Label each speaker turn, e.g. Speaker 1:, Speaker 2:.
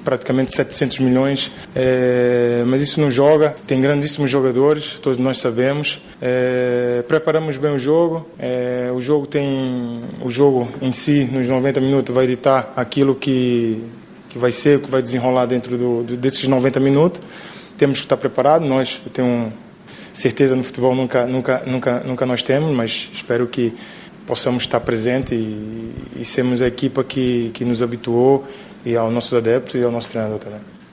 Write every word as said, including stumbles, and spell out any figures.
Speaker 1: praticamente setecentos milhões, é, mas isso não joga, tem grandíssimos jogadores, todos nós sabemos, é, preparamos bem o jogo, é, o jogo tem, o jogo em si, nos noventa minutos, vai ditar aquilo que, que vai ser, que vai desenrolar dentro do, desses noventa minutos, temos que estar preparados, nós temos certeza no futebol, nunca, nunca, nunca, nunca nós temos, mas espero que possamos estar presentes e, e sermos a equipa que, que nos habituou e aos nossos adeptos e ao nosso treinador também.